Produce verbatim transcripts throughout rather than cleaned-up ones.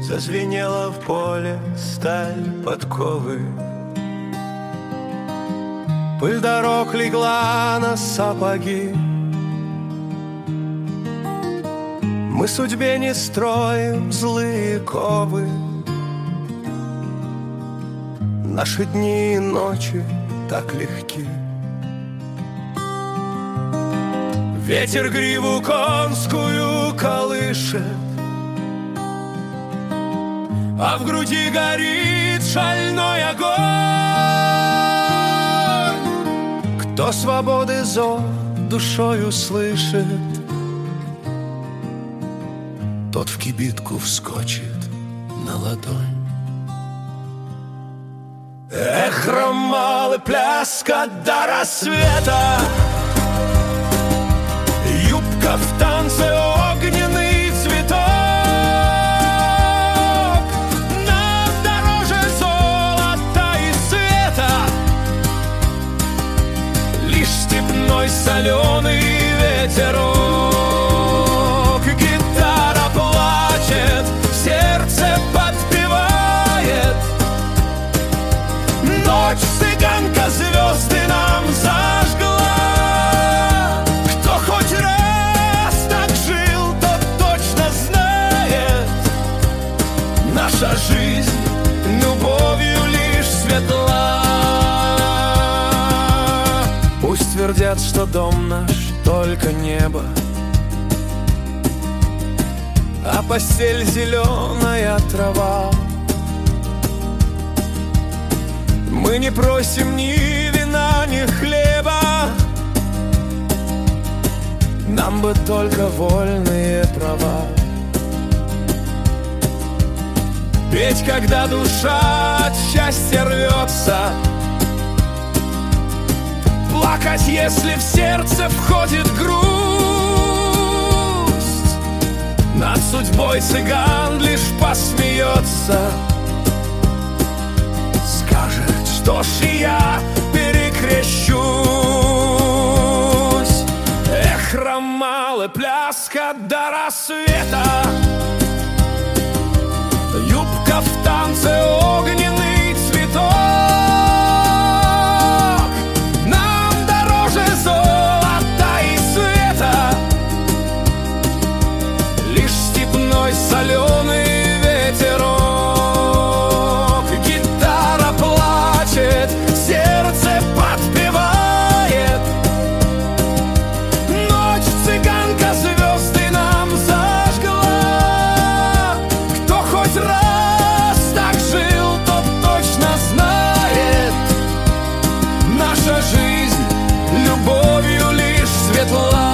зазвенела в поле сталь подковы. Пыль дорог легла на сапоги. Мы судьбе не строим злые ковы. Наши дни и ночи так легки. Ветер гриву конскую колышет, а в груди горит шальной огонь. Кто свободы зов душою слышит, тот в кибитку вскочит на ладонь. Эх, ромал и пляска до рассвета, юбка в танце, огненный цветок. Нам дороже золота и света лишь степной соленый ветерок. Гитара плачет, сердце подпевает. Ночь цыганка звезды нам зажгла. Кто хоть раз так жил, тот точно знает, наша жизнь любовью лишь светла. Пусть твердят, что дом наш только небо, а постель зеленая трава. Мы не просим ни вина, ни хлеба, нам бы только вольные права. Петь, когда душа от счастья рвется, плакать, если в сердце входит грусть. Над судьбой цыган лишь посмеется, скажет, что ж и я перекрещусь. Эх, ромал и пляска до рассвета, юбка в танце, огненный цветок. Нам дороже золота и света лишь степной соленый ветерок. Гитара плачет, сердце подпевает. Ночь цыганка звезды нам зажгла. Кто хоть раз так жил, тот точно знает, наша жизнь любовью лишь светла.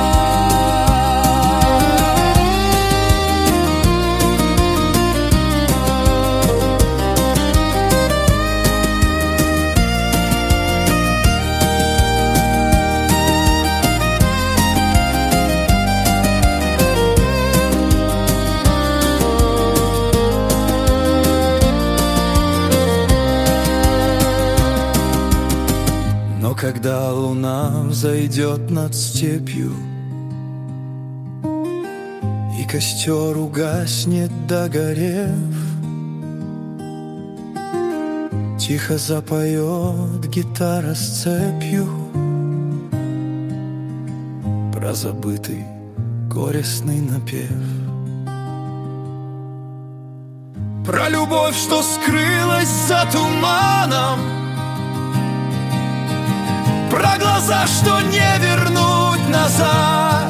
Но когда луна взойдет над степью и костер угаснет догорев, тихо запоет гитара с цепью про забытый горестный напев. Про любовь, что скрылась за туманом, про глаза, что не вернуть назад.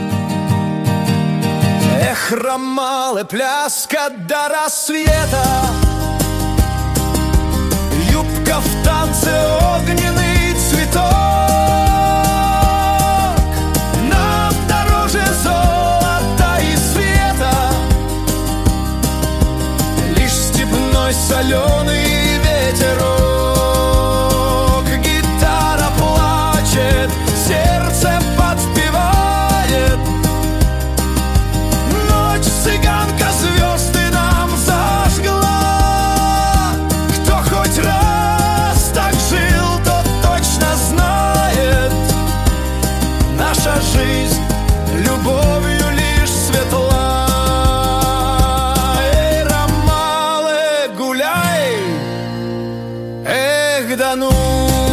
Эх, ромал и пляска до рассвета, юбка в танце, огненный цветок. Нам дороже золота и света лишь степной соленый ветерок. Сердце подпевает. Ночь цыганка звезды нам зажгла. Кто хоть раз Богдану.